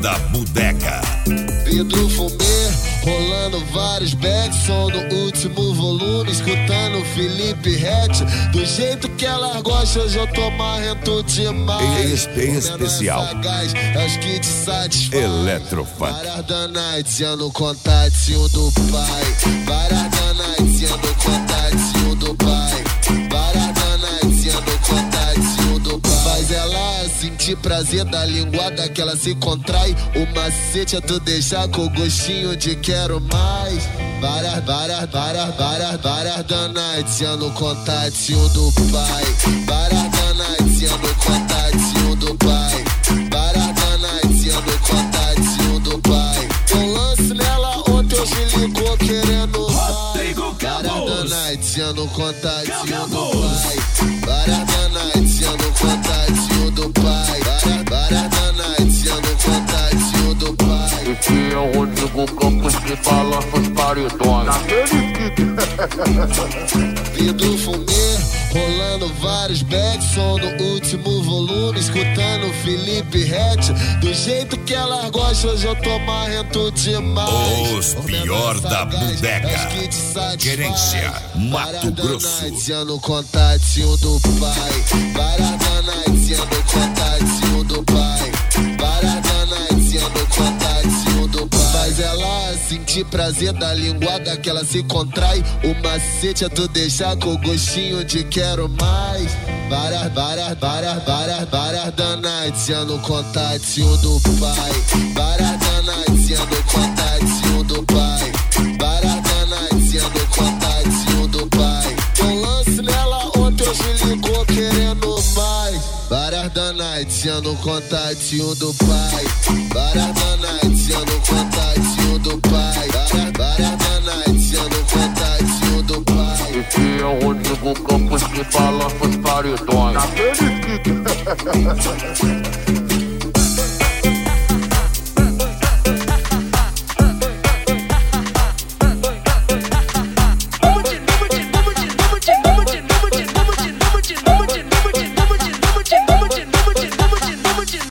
da bodega. Vidro fumê, rolando vários backs, som no último volume, escutando Felipe Rett. Do jeito que ela gosta, hoje eu tô marrento demais. Especial acho que te satisfaz. Eletrofunk. Várias danadinhas no contatinho do pai. Várias danadinhas no contatinho do pai. Várias danadinhas no contatinho do pai. Faz ela sentir prazer da linguada que ela se contrai. O macete é tu deixar com gostinho de quero mais. Várias danadinhas no contatinho do pai. Várias danadinhas no contatinho do pai. Várias danadinhas no contatinho do pai. Um lance nela ontem, hoje ligou querendo mais. Várias danadinhas no contatinho do pai. Várias danadinhas no contatinho do pai. Várias danadinhas no contatinho do pai. Esse é o Rodrigo Campos que balança os paredões. Vidro fumê, rolando vários backs, som no último volume, escutando Felipe Rett. Do jeito que ela gosta, hoje eu tô marrento demais. Os pior da bodega. Querência, Mato Grosso. Danadinha no contatinho do pai. Várias danadinhas no contatinho do pai. Várias danadinhas no contatinho do pai. Faz ela sentir prazer da linguada que ela se contrai. O macete é tu deixar com gostinho de quero mais. Várias danadinhas no contatinho do pai. Várias danadinhas no contatinho do pai. Várias danadinhas no contatinho do pai. Um lance nela ontem, hoje ligou querendo mais. Várias danadinhas no contatinho do pai. Várias danadinhas no contatinho do pai. Várias danadinhas no contatinho do pai. Esse é o Rodrigo Campos que balança os paredões.